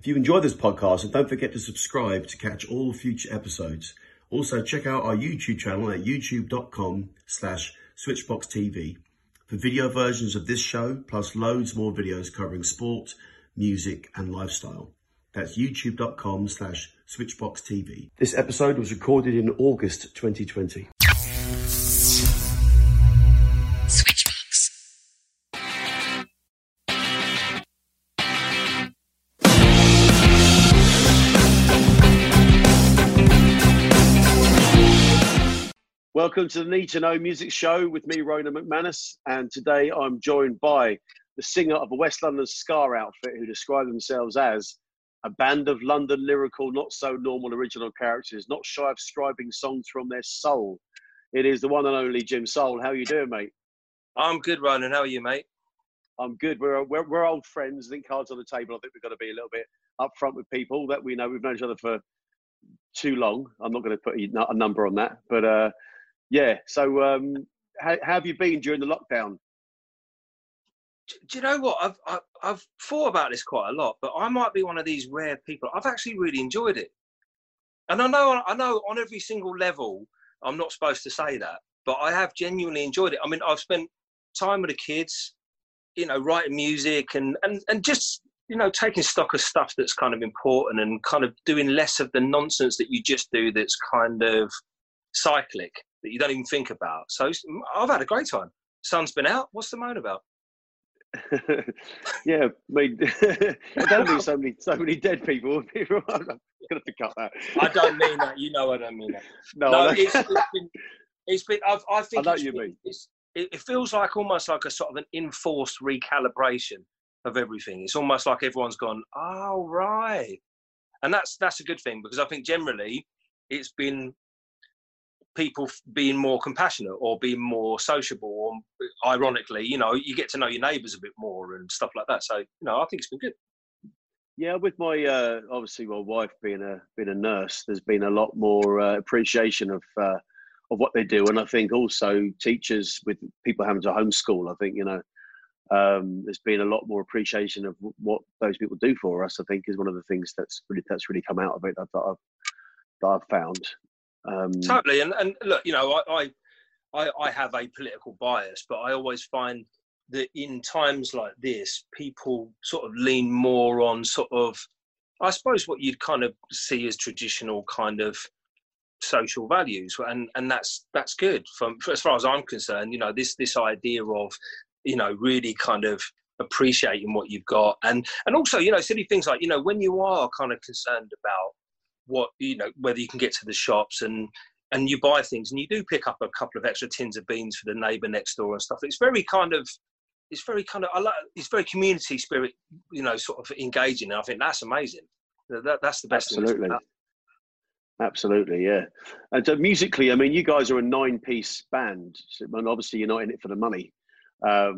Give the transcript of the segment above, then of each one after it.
If you enjoy this podcast, then don't forget to subscribe to catch all future episodes. Also, check out our YouTube channel at youtube.com/switchboxtv for video versions of this show, plus loads more videos covering sport, music, and lifestyle. That's youtube.com/switchboxtv. This episode was recorded in August 2020. Switchbox. Welcome to the Need to Know Music Show with me, Ronan McManus, and today I'm joined by the singer of a West London ska outfit who describe themselves as a band of London lyrical, not so normal original characters, not shy of scribing songs from their soul. It is the one and only Jim Soul. How are you doing, mate? I'm good, Ronan. How are you, mate? I'm good. We're old friends. I think cards on the table. I think we've got to be a little bit upfront with people that we know. We've known each other for too long. I'm not going to put a number on that, but yeah. So how have you been during the lockdown? Do you know what? I've thought about this quite a lot, but I might be one of these rare people. I've actually really enjoyed it, and I know on every single level I'm not supposed to say that, but I have genuinely enjoyed it. I mean, I've spent time with the kids, you know, writing music and just, you know, taking stock of stuff that's kind of important and kind of doing less of the nonsense that you just do that's kind of cyclic, that you don't even think about. So I've had a great time. Sun's been out. What's the moan about? Yeah, I mean, don't be so many dead people. I'm gonna have to cut that. I don't mean that. You know, I don't mean that. No, it's been. I think I know what you mean. It feels like almost like a sort of an enforced recalibration of everything. It's almost like everyone's gone, oh right, and that's a good thing, because I think generally it's been people being more compassionate or being more sociable, or ironically, you know, you get to know your neighbours a bit more and stuff like that. So, you know, I think it's been good. Yeah, with my obviously my wife being a nurse, there's been a lot more appreciation of what they do, and I think also teachers, with people having to homeschool, I think, you know, there's been a lot more appreciation of what those people do for us. I think is one of the things that's really come out of it that I've found. Totally, and look, you know, I have a political bias, but I always find that in times like this, people sort of lean more on sort of, I suppose, what you'd kind of see as traditional kind of social values, and that's good from as far as I'm concerned. You know, this idea of, you know, really kind of appreciating what you've got, and also, you know, silly things like, you know, when you are kind of concerned about what, you know, whether you can get to the shops and you buy things and you do pick up a couple of extra tins of beans for the neighbour next door and stuff. It's very kind of I like, it's very community spirit, you know, sort of engaging, and I think that's amazing. That's the best Absolutely. thing. Absolutely, yeah. And musically, I mean, you guys are a 9-piece band, and obviously you're not in it for the money. But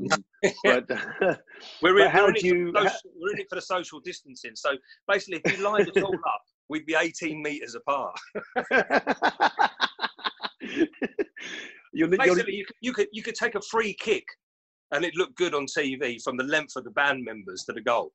we're in it for the social distancing. So basically, if you lined us all up, we'd be 18 metres apart. Basically, you could take a free kick and it looked good on TV from the length of the band members to the goal.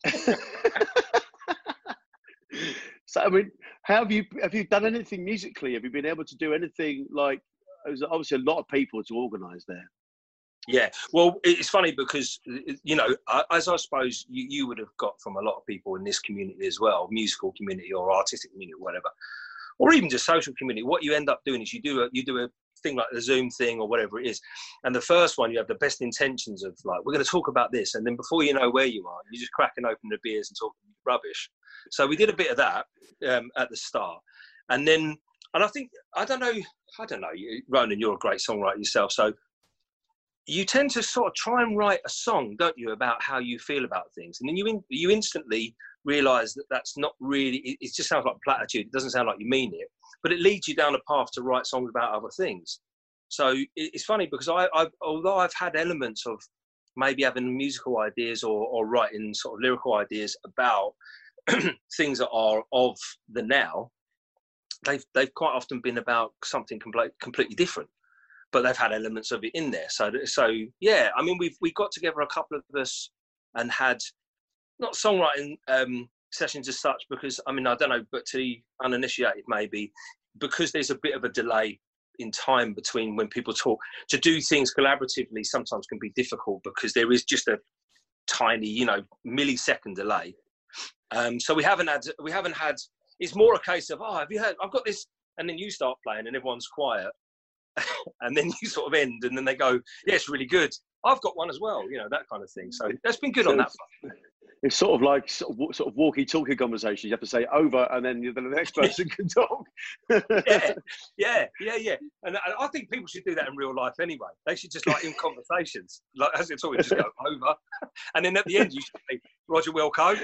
So, I mean, have you done anything musically? Have you been able to do anything like? There's obviously a lot of people to organise there. Yeah, well, it's funny because, you know, as I suppose you would have got from a lot of people in this community as well, musical community or artistic community, or whatever, or even just social community. What you end up doing is you do a thing like the Zoom thing or whatever it is, and the first one you have the best intentions of, like, we're going to talk about this, and then before you know where you are, you're just cracking open the beers and talking rubbish. So we did a bit of that at the start, and I think I don't know, Ronan, you're a great songwriter yourself, so you tend to sort of try and write a song, don't you, about how you feel about things, and then you instantly realise that that's not really. It just sounds like platitude. It doesn't sound like you mean it, but it leads you down a path to write songs about other things. So it's funny because although I've had elements of maybe having musical ideas or writing sort of lyrical ideas about things that are of the now, they've quite often been about something completely different, but they've had elements of it in there. So yeah, I mean, we got together, a couple of us, and had not songwriting sessions as such, because I mean, I don't know, but to the uninitiated, maybe because there's a bit of a delay in time between when people talk, to do things collaboratively sometimes can be difficult because there is just a tiny, you know, millisecond delay. So we haven't had. It's more a case of, oh, have you heard? I've got this, and then you start playing, and everyone's quiet, and then you sort of end, and then they go, yeah, it's really good. I've got one as well, you know, that kind of thing. So that's been good on that front. It's sort of like sort of walkie-talkie conversations. You have to say over, and then the next person can talk. yeah. And I think people should do that in real life anyway. They should just, like, in conversations, like as they're talking, just go over, and then at the end you should say, Roger Wilco.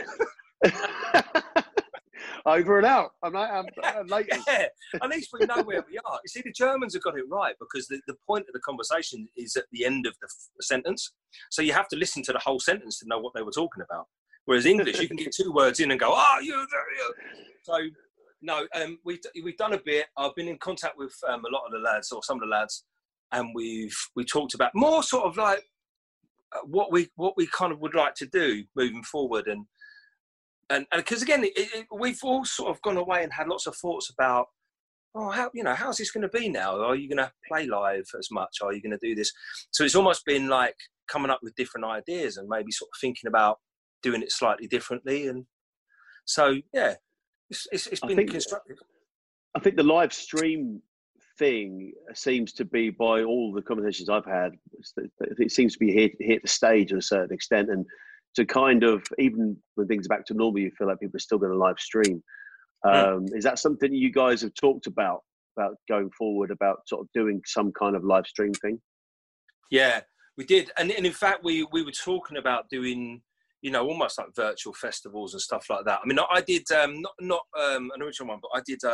Over and out. I'm late. Yeah, at least we know where we are. You see, the Germans have got it right, because the point of the conversation is at the end of the sentence. So you have to listen to the whole sentence to know what they were talking about. Whereas English, you can get 2 words in and go, oh, you. So, no, we've done a bit. I've been in contact with a lot of the lads, or some of the lads, and we talked about more sort of like what we kind of would like to do moving forward. And because again, we've all sort of gone away and had lots of thoughts about, oh, how's this going to be now? Are you going to play live as much? Are you going to do this? So it's almost been like coming up with different ideas and maybe sort of thinking about doing it slightly differently. And so, yeah, it's been constructive. I think the live stream thing seems to be, by all the conversations I've had, it seems to be hit the stage to a certain extent, and to kind of, even when things are back to normal, you feel like people are still going to live stream. Is that something you guys have talked about going forward, about sort of doing some kind of live stream thing? Yeah, we did. And in fact, we were talking about doing, you know, almost like virtual festivals and stuff like that. I mean, I did, not an original one, but I did,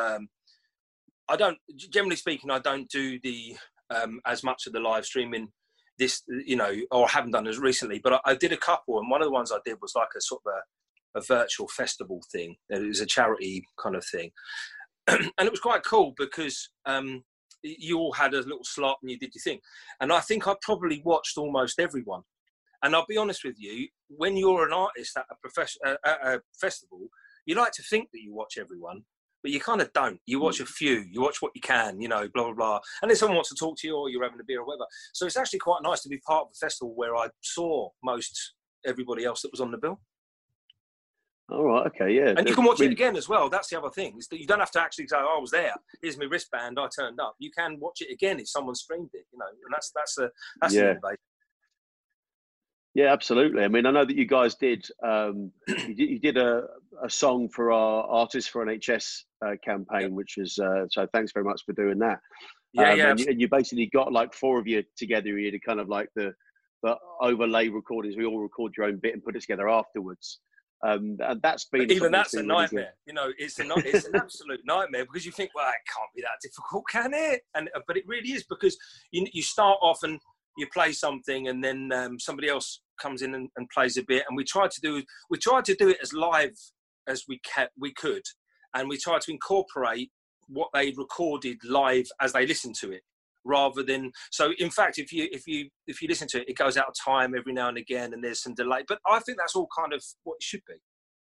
I don't, generally speaking, I don't do the, as much of the live streaming this, you know, or haven't done as recently, but I did a couple, and one of the ones I did was like a sort of a virtual festival thing. It was a charity kind of thing. And it was quite cool because you all had a little slot and you did your thing. And I think I probably watched almost everyone. And I'll be honest with you, when you're an artist at a festival, you like to think that you watch everyone, but you kind of don't. You watch a few, you watch what you can, you know, blah, blah, blah. And then someone wants to talk to you, or you're having a beer or whatever. So it's actually quite nice to be part of a festival where I saw most everybody else that was on the bill. All right, okay, yeah. And you can watch it again as well. That's the other thing, is that you don't have to actually say, oh, I was there, here's my wristband, I turned up. You can watch it again if someone streamed it, you know, and that's the innovation. Yeah, absolutely. I mean, I know that you guys did, you did a song for our Artists for NHS campaign, which is, so thanks very much for doing that. And you basically got like 4 of you together. You did kind of like the overlay recordings. We all record your own bit and put it together afterwards. And that's been, even that's a nightmare. You know, it's an absolute nightmare, because you think, well, it can't be that difficult, can it? But it really is, because you start off and you play something, and then somebody else comes in and plays a bit. And we tried to do it as live as we could, and we tried to incorporate what they recorded live as they listened to it, rather than. So in fact, if you listen to it, it goes out of time every now and again, and there's some delay. But I think that's all kind of what it should be.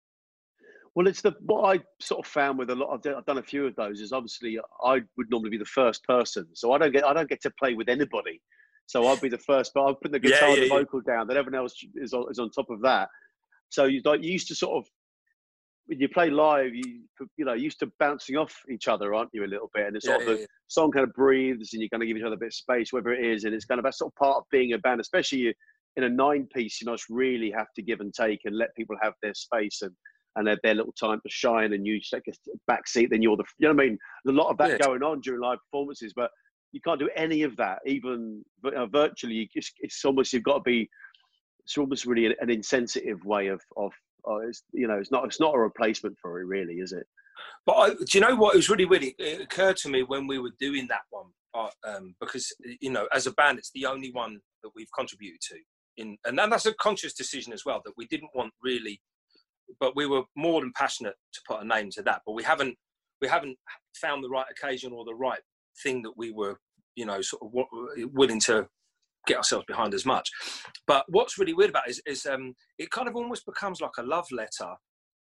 Well, it's what I sort of found with a lot. I've done a few of those. Is obviously I would normally be the first person, so I don't get to play with anybody. So I'll be the first, but I'll put the guitar and the vocal down. Then everyone else is on top of that. So you used to sort of, when you play live, you used to bouncing off each other, aren't you, a little bit? And it's sort of the song kind of breathes, and you kind of give each other a bit of space, whether it is, and it's kind of that sort of part of being a band, especially in a 9-piece. You just really have to give and take and let people have their space and their little time to shine, and you take a back seat. Then you're you know what I mean? There's a lot of that going on during live performances, but you can't do any of that, even virtually. It's almost, you've got to be. It's almost really an insensitive way of it's not a replacement for it, really, is it? But do you know what? It was really weird. It occurred to me when we were doing that one, because, you know, as a band, it's the only one that we've contributed to, and that's a conscious decision as well, that we didn't want really, but we were more than passionate to put a name to that. But we haven't found the right occasion or the right thing that we were, you know, sort of willing to get ourselves behind as much. But what's really weird about it is it kind of almost becomes like a love letter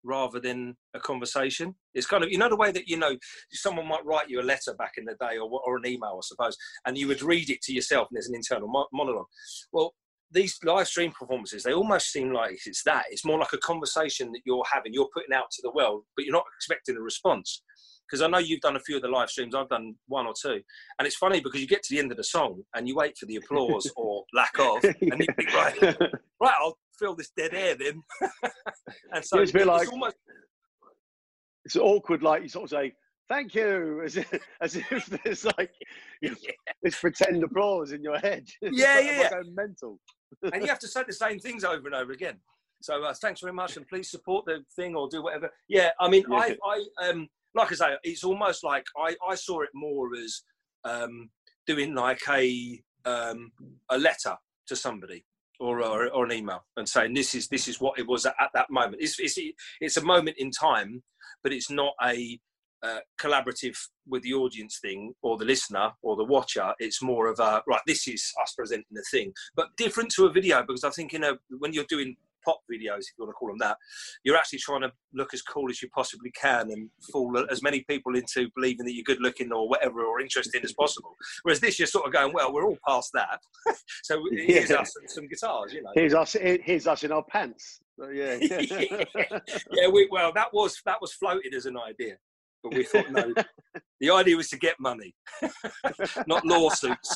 rather than a conversation. It's kind of, you know, the way that, you know, someone might write you a letter back in the day, or an email, I suppose, and you would read it to yourself and there's an internal monologue. Well, these live stream performances, they almost seem like it's that. It's more like a conversation that you're having, you're putting out to the world, but you're not expecting a response. Because I know you've done a few of the live streams, I've done one or two. And it's funny because you get to the end of the song and you wait for the applause or lack of, and you think, right, I'll fill this dead air then. And so it's almost, it's awkward, like you sort of say, thank you, as if there's like, this pretend applause in your head. Yeah. Going mental. And you have to say the same things over and over again. So thanks very much, and please support the thing or do whatever. Yeah, I mean, I like I say, it's almost like I saw it more as doing like a letter to somebody or an email and saying this is what it was at that moment. It's a moment in time, but it's not a collaborative with the audience thing or the listener or the watcher. It's more of a, right, this is us presenting the thing, but different to a video, because I think when you're doing pop videos, if you want to call them that, you're actually trying to look as cool as you possibly can and fool as many people into believing that you're good looking or whatever, or interesting as possible. Whereas this, you're sort of going, well, we're all past that. So here's us and some guitars, you know. Here's us in our pants. Yeah. Well, that was floated as an idea, but we thought, no, the idea was to get money, not lawsuits.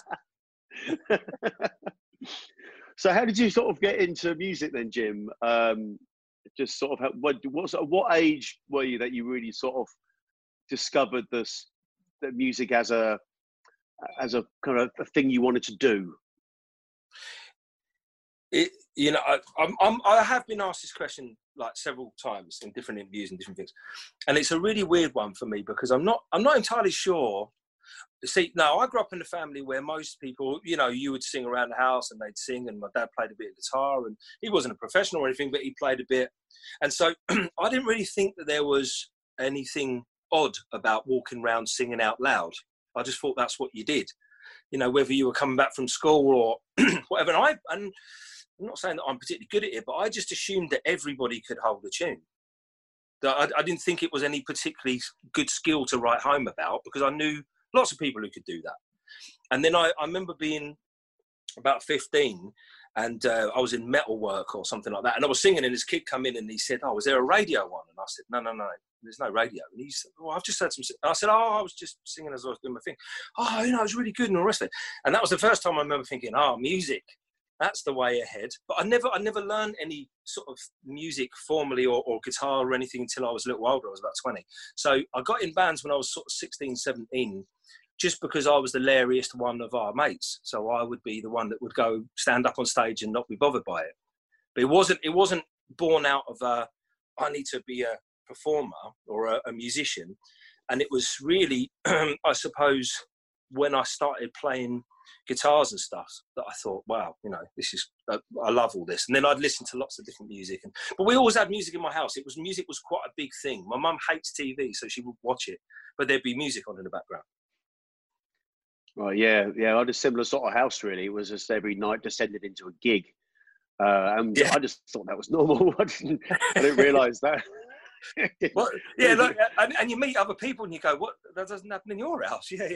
So how did you sort of get into music then, Jim? Just sort of, what age were you that you really sort of discovered the music as a kind of a thing you wanted to do? I have been asked this question like several times in different interviews and different things, and it's a really weird one for me because I'm not entirely sure. See, no, I grew up in a family where most people, you know, you would sing around the house and they'd sing, and my dad played a bit of guitar, and he wasn't a professional or anything, but he played a bit. And so I didn't really think that there was anything odd about walking around singing out loud. I just thought that's what you did, you know, whether you were coming back from school or whatever. And I'm not saying that I'm particularly good at it, but I just assumed that everybody could hold a tune. That I didn't think it was any particularly good skill to write home about, because I knew lots of people who could do that. And then I remember being about 15 and I was in metal work or something like that. And I was singing and this kid come in and he said, "Oh, was there a radio on?" And I said, no, there's no radio. And he said, "Well, I've just heard some." And I said, "Oh, I was just singing as I was doing my thing." "Oh, you know, it was really good," and all the rest of it. And that was the first time I remember thinking, oh, music, that's the way ahead. But I never learned any sort of music formally or guitar or anything until I was a little older. I was about 20. So I got in bands when I was sort of 16, 17, just because I was the lairiest one of our mates. So I would be the one that would go stand up on stage and not be bothered by it. But it wasn't born out of I need to be a performer or a musician. And it was really, I suppose, when I started playing guitars and stuff that I thought, wow, you know, this is, I love all this. And then I'd listen to lots of different music. But we always had music in my house. Music was quite a big thing. My mum hates TV, so she would watch it, but there'd be music on in the background. Right, yeah. I had a similar sort of house, really. It was just every night descended into a gig. And I just thought that was normal. I didn't realise that. Well, yeah, look, and you meet other people and you go, "What? That doesn't happen in your house?" Yeah.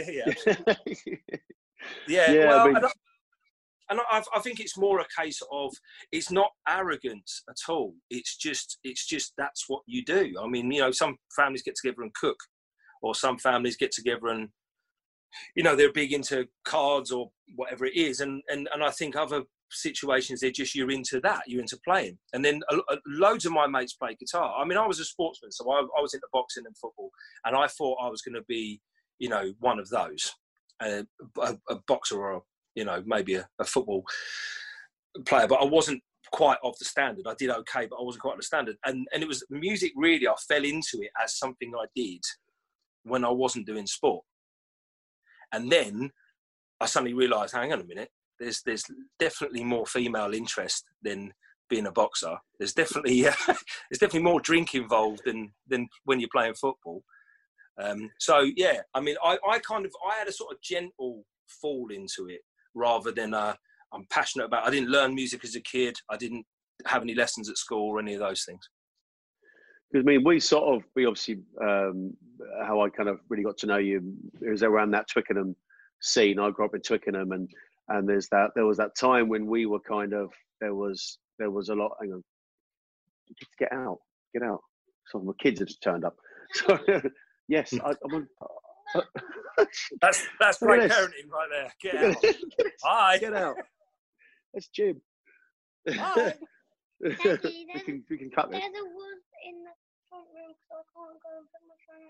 Yeah, well, I think it's more a case of, it's not arrogance at all. It's just that's what you do. I mean, you know, some families get together and cook, or some families get together and, you know, they're big into cards or whatever it is. And I think other situations, you're into that, you're into playing. And then loads of my mates play guitar. I mean, I was a sportsman, so I was into boxing and football, and I thought I was going to be, you know, one of those, a boxer, or, you know, maybe a football player, but I wasn't quite of the standard. I did okay, but I wasn't quite of the standard. And it was music, really, I fell into it as something I did when I wasn't doing sport. And then I suddenly realised, hang on a minute, there's definitely more female interest than being a boxer. There's definitely more drink involved than when you're playing football. So yeah, I mean, I had a sort of gentle fall into it rather than I'm passionate about. I didn't learn music as a kid. I didn't have any lessons at school or any of those things. Because I mean, we obviously, how I kind of really got to know you is around that Twickenham scene. I grew up in Twickenham, and there was that time when we were kind of there was a lot. Hang on, get out. Some of my kids have just turned up. So yes, I'm on. That's great parenting right there. Get out. Hi. Get out. That's Jim. Hi. Daddy, We can cut this. there's a wolf in the front room, so I can't go and put my phone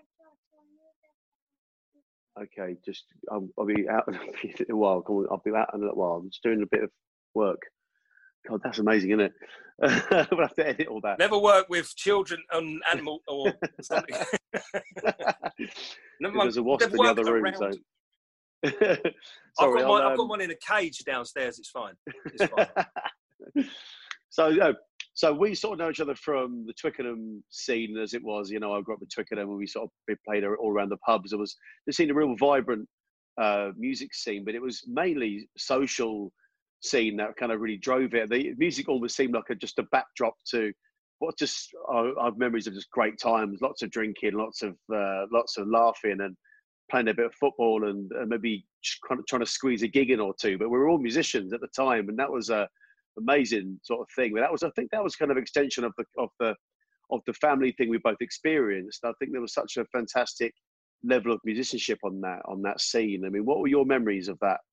outside. Okay, just I'll be out in a while. Come on, I'll be out in a little while. I'm just doing a bit of work. God, that's amazing, isn't it? We'll have to edit all that. Never work with children on animal or something. There's a wasp in the other room, so. Sorry, I've got one in a cage downstairs. It's fine. It's fine. So we sort of know each other from the Twickenham scene as it was. You know, I grew up in Twickenham and we sort of played all around the pubs. There seemed a real vibrant music scene, but it was mainly social scene that kind of really drove it. The music almost seemed like just a backdrop to what I have memories of just great times, lots of drinking, lots of laughing and playing a bit of football and maybe kind of trying to squeeze a gig in or two. But we were all musicians at the time, and that was a amazing sort of thing. But I think that was kind of extension of the family thing we both experienced. I think there was such a fantastic level of musicianship on that scene. I mean, what were your memories of that?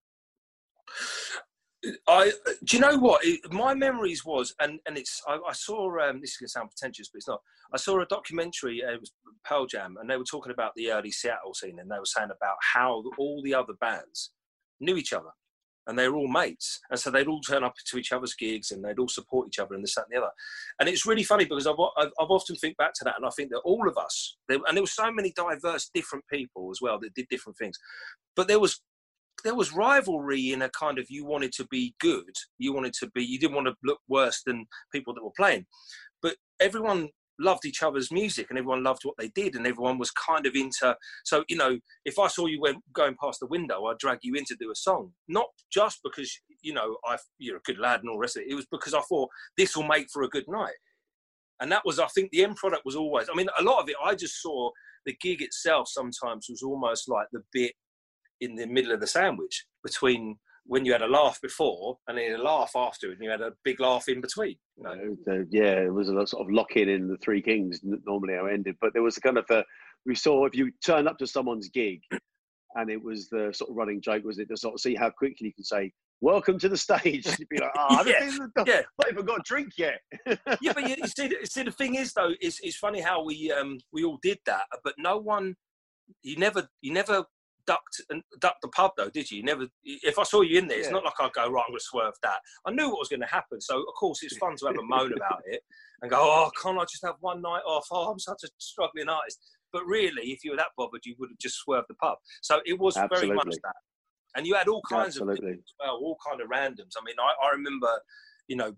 Do you know what my memories was, and it's I saw this is going to sound pretentious, but it's not. I saw a documentary. It was Pearl Jam, and they were talking about the early Seattle scene, and they were saying about how all the other bands knew each other, and they were all mates, and so they'd all turn up to each other's gigs, and they'd all support each other, and this, that, and the other. And it's really funny because I've often think back to that, and I think that all of us, and there were so many diverse, different people as well that did different things, but there was rivalry in a kind of, you wanted to be good, you didn't want to look worse than people that were playing, but everyone loved each other's music and everyone loved what they did and everyone was kind of into, so, you know, if I saw you going past the window, I'd drag you in to do a song, not just because, you know, you're a good lad and all the rest of it, it was because I thought this will make for a good night. And that was, I think the end product was always, I mean, a lot of it, I just saw the gig itself sometimes was almost like the bit in the middle of the sandwich between when you had a laugh before and then a laugh after, and you had a big laugh in between. You know? Yeah, it was a sort of lock-in in the Three Kings, normally how it ended. But there was a kind of we saw if you turn up to someone's gig, and it was the sort of running joke, was it, to sort of see how quickly you can say, "Welcome to the stage." You'd be like, "Oh, not even got a drink yet." Yeah, but you see, the thing is though, it's funny how we all did that, but no one, you never ducked the pub though, did you? Never. If I saw you in there, it's not like I'd go, right, I'm going to swerve that. I knew what was going to happen, so of course it's fun to have a moan about it and go, oh, can't I just have one night off? Oh, I'm such a struggling artist. But really, if you were that bothered, you would have just swerved the pub. So it was very much that. And you had all kinds of things as well, all kind of randoms. I mean, I remember, you know,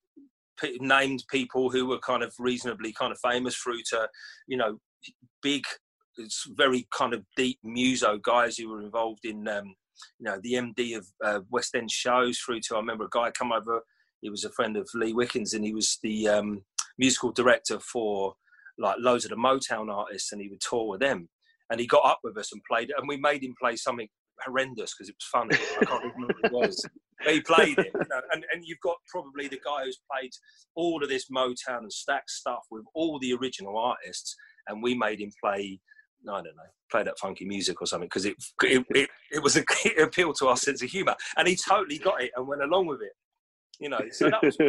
named people who were kind of reasonably kind of famous through to, you know, big, it's very kind of deep muso guys who were involved in, you know, the MD of West End shows, through to, I remember a guy come over, he was a friend of Lee Wickens, and he was the musical director for like loads of the Motown artists, and he would tour with them. And he got up with us and played it, and we made him play something horrendous because it was funny. I can't remember what it was. But he played it, you know, and you've got probably the guy who's played all of this Motown and Stax stuff with all the original artists, and we made him play, I don't know, play that funky music or something, because it appealed to our sense of humour, and he totally got it and went along with it, you know. So that was.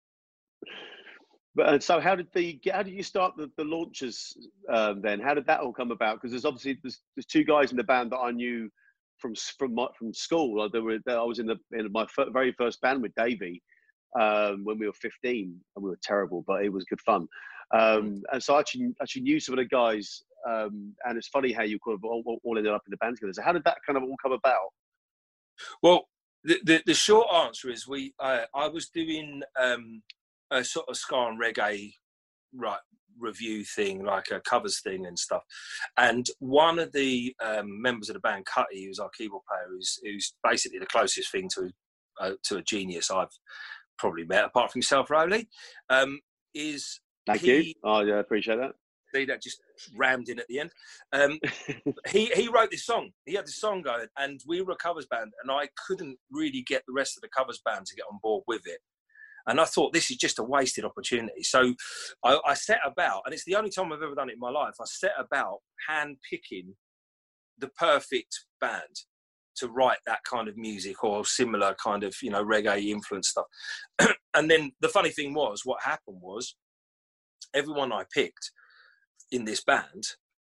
But so how did you start the launches then? How did that all come about? Because there's two guys in the band that I knew from school. I was in my very first band with Davey when we were 15, and we were terrible, but it was good fun. And so I actually knew some of the guys. And it's funny how you kind of all ended up in the band together. So how did that kind of all come about? Well, the short answer is I was doing a sort of ska and reggae review thing, like a covers thing and stuff. And one of the members of the band, Cutty, who's our keyboard player, who's basically the closest thing to a genius I've probably met, apart from yourself, Rowley, Thank you. I appreciate that. See, that just rammed in at the end. He wrote this song. He had this song going, and we were a covers band, and I couldn't really get the rest of the covers band to get on board with it. And I thought, this is just a wasted opportunity. So I set about, and it's the only time I've ever done it in my life, I set about hand-picking the perfect band to write that kind of music or similar kind of, you know, reggae influence stuff. And then the funny thing was, what happened was, everyone I picked in this band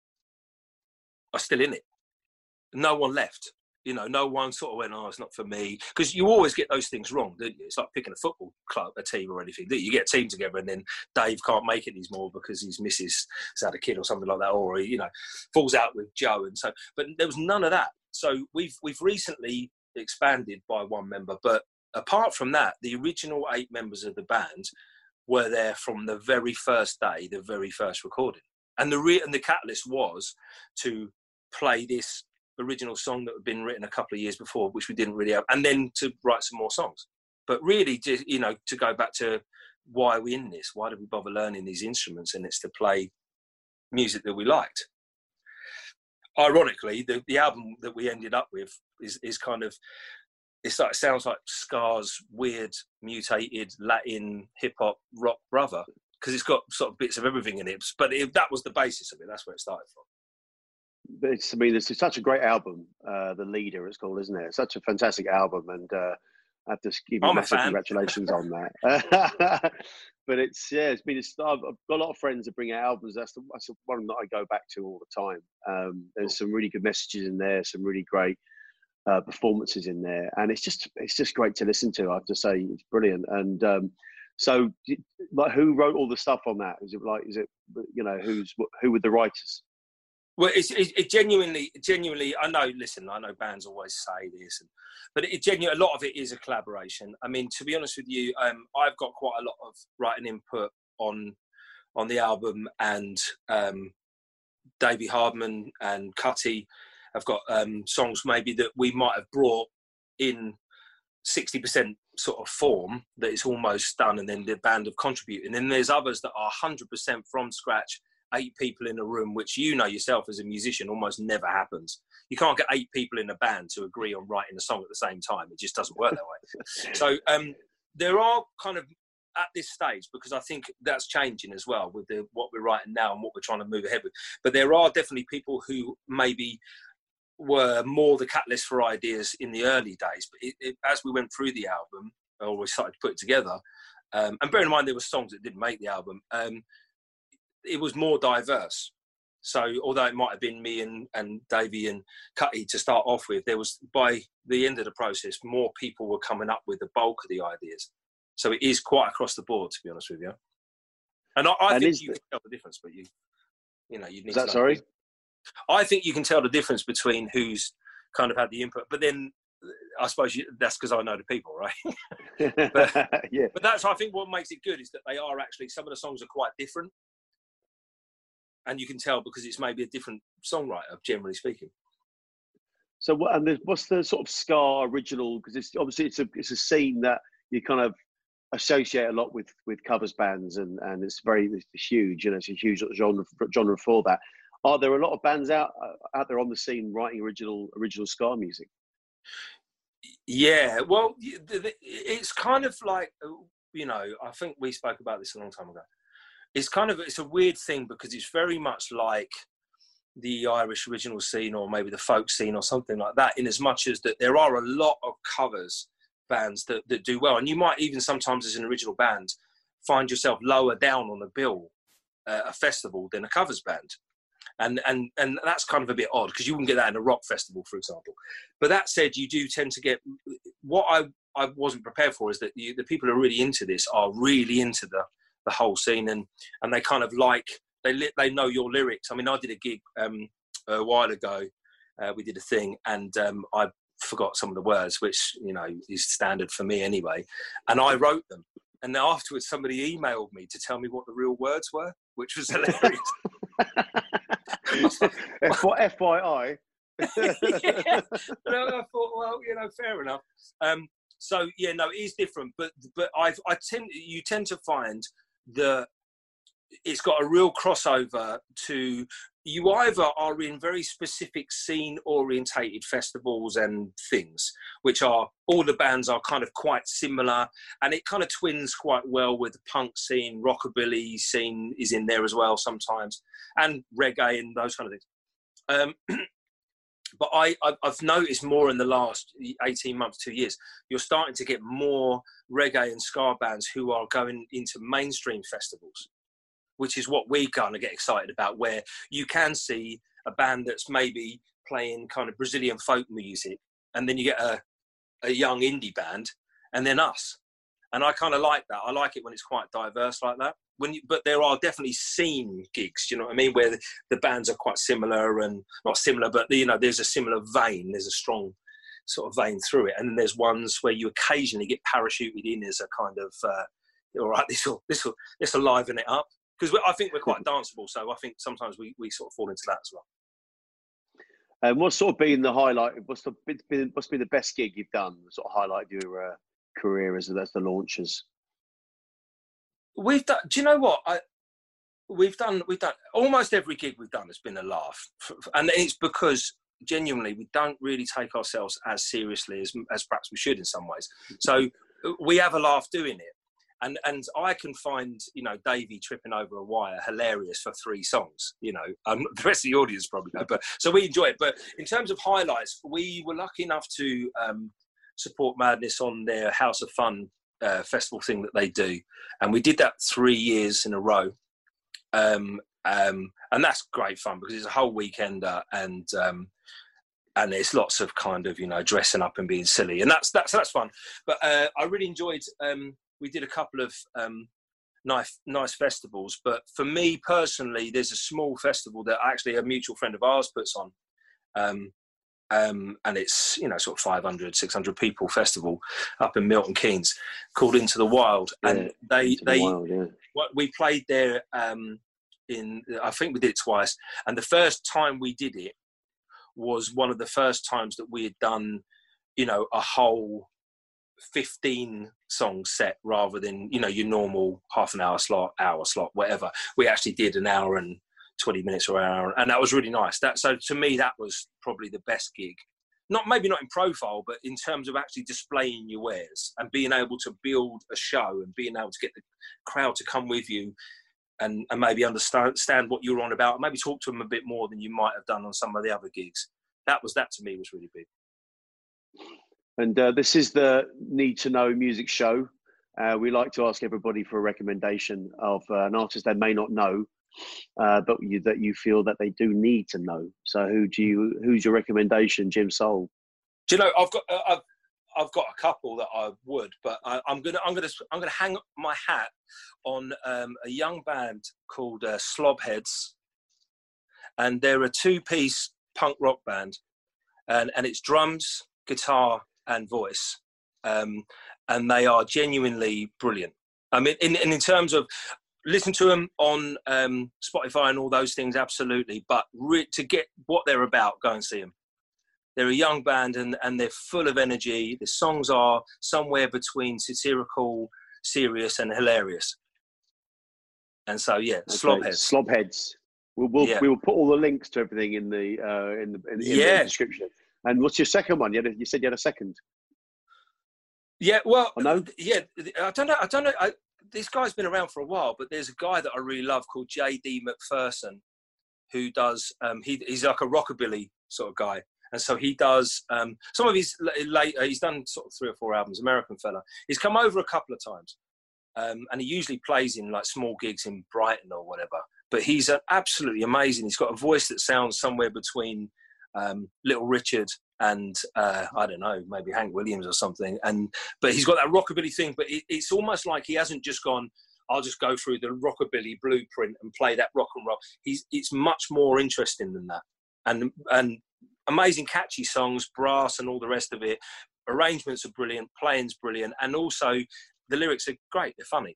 are still in it. No one left. You know, no one sort of went, oh, it's not for me. Because you always get those things wrong, don't you? It's like picking a football club, a team or anything. You get a team together and then Dave can't make it anymore because his missus has had a kid or something like that, or he, you know, falls out with Joe. And so, but there was none of that. So we've recently expanded by one member. But apart from that, the original 8 members of the band were there from the very first day, the very first recording. And the catalyst was to play this original song that had been written a couple of years before, which we didn't really have, and then to write some more songs. But really, to, you know, to go back to why are we in this? Why did we bother learning these instruments? And it's to play music that we liked. Ironically, the album that we ended up with is kind of, it sounds like Scar's weird, mutated Latin hip-hop rock brother, because it's got sort of bits of everything in it. But that was the basis of it. That's where it started from. I mean, it's such a great album. The Leader, it's called, isn't it? Such a fantastic album, and I have to give you massive congratulations on that. But it's I've got a lot of friends that bring out albums. That's one that I go back to all the time. There's some really good messages in there, some really great performances in there, and it's just great to listen to. I have to say, it's brilliant. And so, like, who wrote all the stuff on that? Is it you know, who were the writers? Well, it genuinely. I know. Listen, I know bands always say this, but a lot of it is a collaboration. I mean, to be honest with you, I've got quite a lot of writing input on the album, and Davey Hardman and Cutty have got songs maybe that we might have brought in 60% sort of form that it's almost done, and then the band have contributed. And then there's others that are 100% from scratch. 8 people in a room, which you know yourself as a musician almost never happens. You can't get 8 people in a band to agree on writing a song at the same time. It just doesn't work that way. So there are kind of, at this stage, because I think that's changing as well with what we're writing now and what we're trying to move ahead with. But there are definitely people who maybe were more the catalyst for ideas in the early days. But as we went through the album, or we started to put it together, and bear in mind there were songs that didn't make the album, it was more diverse. So although it might have been me and Davey and Cutty to start off with, there was, by the end of the process, more people were coming up with the bulk of the ideas. So it is quite across the board, to be honest with you. And I think you can tell the difference, but you know, you need to. Sorry? I think you can tell the difference between who's kind of had the input, but then I suppose that's because I know the people, right? but, yeah. But that's, I think, what makes it good is that they are actually, some of the songs are quite different. And you can tell because it's maybe a different songwriter, generally speaking. So, what's the sort of Scar original? Because it's obviously it's a scene that you kind of associate a lot with covers bands, and it's huge. You know, it's a huge genre for that. Are there a lot of bands out there on the scene writing original Scar music? Yeah, well, it's kind of like, you know, I think we spoke about this a long time ago. It's a weird thing because it's very much like the Irish original scene or maybe the folk scene or something like that, in as much as that there are a lot of covers bands that do well. And you might even sometimes as an original band find yourself lower down on the bill a festival than a covers band. And that's kind of a bit odd because you wouldn't get that in a rock festival, for example. But that said, you do tend to get, what I wasn't prepared for is that the people who are really into this are really into the whole scene, and they kind of like, they know your lyrics. I mean, I did a gig a while ago, we did a thing, and I forgot some of the words, which, you know, is standard for me anyway, and I wrote them, and then afterwards somebody emailed me to tell me what the real words were, which was hilarious. FYI. Yeah. I thought, well, you know, fair enough. So yeah, no, it is different, but you tend to find that it's got a real crossover to, you either are in very specific scene orientated festivals and things, which are, all the bands are kind of quite similar, and it kind of twins quite well with the punk scene. Rockabilly scene is in there as well sometimes, and reggae and those kind of things. But I've noticed more in the last 18 months, 2 years, you're starting to get more reggae and ska bands who are going into mainstream festivals, which is what we kind of get excited about, where you can see a band that's maybe playing kind of Brazilian folk music, and then you get a young indie band, and then us. And I kind of like that. I like it when it's quite diverse like that. But there are definitely scene gigs, you know what I mean, where the bands are quite similar, and not similar, but you know, there's a similar vein. There's a strong sort of vein through it. And then there's ones where you occasionally get parachuted in as a kind of, all right, this will liven it up. Because I think we're quite danceable, so I think sometimes we sort of fall into that as well. And what's sort of been the highlight? What's been the best gig you've done? Sort of highlight of your career as the launches. We've done. Do you know what? We've done almost every gig we've done has been a laugh, and it's because genuinely we don't really take ourselves as seriously as perhaps we should in some ways. So we have a laugh doing it. And I can find, you know, Davey tripping over a wire hilarious for 3 songs, you know. The rest of the audience probably know, but so we enjoy it. But in terms of highlights, we were lucky enough to support Madness on their House of Fun festival thing that they do, and we did that 3 years in a row. And that's great fun because it's a whole weekender, and there's lots of kind of, you know, dressing up and being silly, and that's fun. But I really enjoyed. We did a couple of nice festivals, but for me personally, there's a small festival that actually a mutual friend of ours puts on, and it's, you know, sort of 500, 600 people festival up in Milton Keynes called Into the Wild, and we played there I think we did it twice, and the first time we did it was one of the first times that we had done, you know, a whole 15 song set rather than, you know, your normal half an hour slot, whatever. We actually did an hour and 20 minutes or an hour, and that was really nice. So to me, that was probably the best gig. Maybe not in profile, but in terms of actually displaying your wares and being able to build a show and being able to get the crowd to come with you and maybe understand what you're on about, and maybe talk to them a bit more than you might have done on some of the other gigs. That to me was really big. And this is the Need to Know music show. We like to ask everybody for a recommendation of an artist they may not know, but that you feel that they do need to know. So who's your recommendation, Jim Soul? Do you know, I've got a couple that I would, but I'm gonna hang my hat on a young band called Slobheads, and they're a 2-piece punk rock band, and it's drums, guitar, and voice, and they are genuinely brilliant. I mean, in terms of listen to them on Spotify and all those things, absolutely. But to get what they're about, go and see them. They're a young band, and they're full of energy. The songs are somewhere between satirical, serious, and hilarious. And so, yeah, okay. Slobheads. We will put all the links to everything in the description. And what's your second one? You said you had a second. Yeah, well, no? Yeah, I don't know. This guy's been around for a while, but there's a guy that I really love called J.D. McPherson, who does. He's like a rockabilly sort of guy, and so he does some of his later. He's done sort of 3 or 4 albums. American fella. He's come over a couple of times, and he usually plays in like small gigs in Brighton or whatever. But he's absolutely amazing. He's got a voice that sounds somewhere between Little Richard and I don't know, maybe Hank Williams or something. But he's got that rockabilly thing. But it's almost like he hasn't just gone, I'll just go through the rockabilly blueprint and play that rock and roll. It's much more interesting than that. And amazing catchy songs, brass and all the rest of it. Arrangements are brilliant, playing's brilliant, and also the lyrics are great. They're funny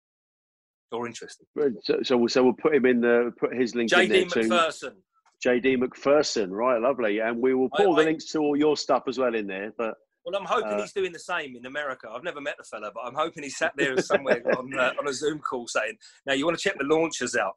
or interesting. So we'll put him in put his link in there too. J.D. McPherson. J.D. McPherson, right, lovely. And we will put all the links to all your stuff as well in there. But Well, I'm hoping he's doing the same in America. I've never met the fella, but I'm hoping he's sat there somewhere on a Zoom call saying, "Now you want to check the launchers out."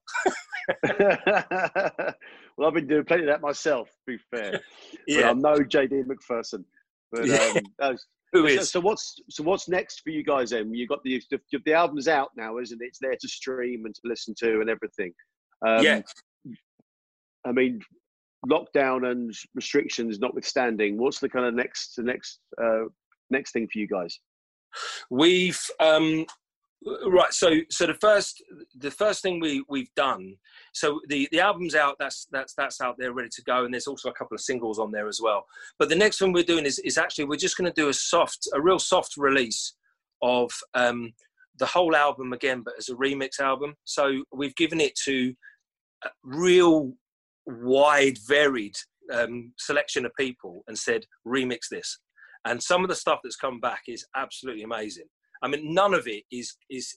Well, I've been doing plenty of that myself, to be fair. Yeah. But I'm no JD McPherson. But Who is? So what's next for you guys then? You got the album's out now, isn't it? It's there to stream and to listen to and everything. Yeah. I mean, lockdown and restrictions notwithstanding, what's the kind of next thing for you guys? We've right. So the first thing we've done. So the album's out. That's out there, ready to go, and there's also a couple of singles on there as well. But the next thing we're doing is actually we're just going to do a real soft release of the whole album again, but as a remix album. So we've given it to a real wide, varied selection of people and said, remix this. And some of the stuff that's come back is absolutely amazing. I mean, none of it is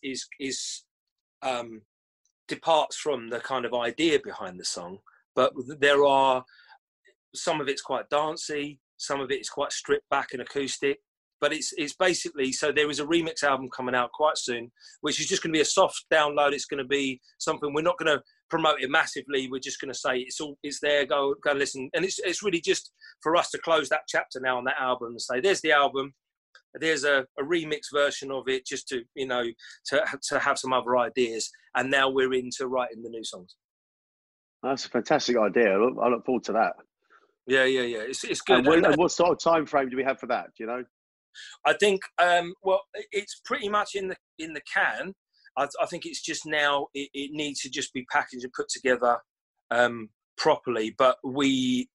departs from the kind of idea behind the song, but there are some of it's quite dancey, some of it is quite stripped back and acoustic. But it's basically, so there is a remix album coming out quite soon, which is just going to be a soft download. It's going to be something, we're not going to promote it massively. We're just going to say it's there, go listen. And it's really just for us to close that chapter now on that album and say, there's the album, there's a remix version of it, just to, you know, to have some other ideas. And now we're into writing the new songs. That's a fantastic idea. I look forward to that. Yeah. It's good. And what sort of time frame do we have for that? Do you know? I think, well, it's pretty much in the can. I think it's just now it needs to just be packaged and put together properly. But we're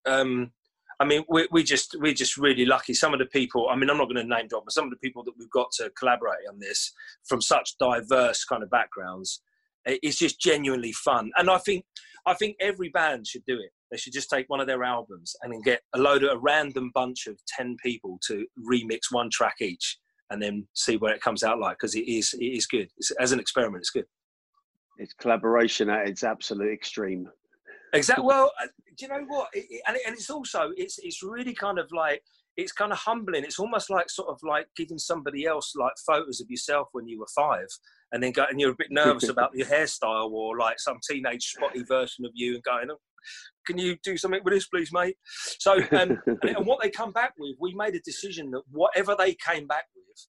just really lucky. Some of the people, I mean, I'm not going to name drop, but some of the people that we've got to collaborate on this from such diverse kind of backgrounds, it's just genuinely fun. And I think every band should do it. They should just take one of their albums and then get a random bunch of 10 people to remix one track each and then see where it comes out like, because it is good. As an experiment, it's good. It's collaboration at its absolute extreme. Exactly. Well, do you know what? And it's also, it's really kind of like, it's kind of humbling. It's almost like sort of like giving somebody else like photos of yourself when you were 5 and then and you're a bit nervous about your hairstyle or like some teenage spotty version of you and going, oh, can you do something with this, please, mate? So, and what they come back with, we made a decision that whatever they came back with,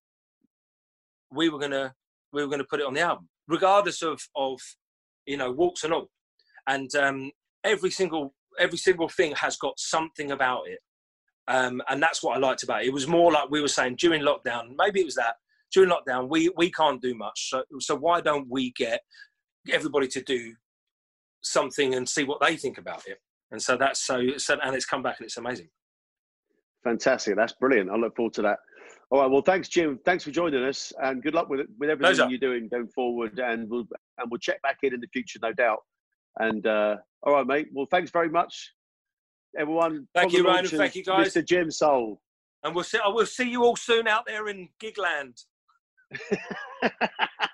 we were gonna put it on the album, regardless of you know, warts and all. And every single thing has got something about it, and that's what I liked about it. It was more like we were saying during lockdown. Maybe it was that during lockdown we can't do much, so why don't we get everybody to do something and see what they think about it? And so that's and it's come back and it's amazing. Fantastic. That's brilliant. I look forward to that. All right. Well, thanks, Jim. Thanks for joining us, and good luck with everything Pleasure. You're doing going forward. And we'll check back in the future, no doubt. And all right, mate. Well, thanks very much, everyone. Thank you, Ryan. Thank you, guys. Mr. Jim Soul. And I will see you all soon out there in Gigland.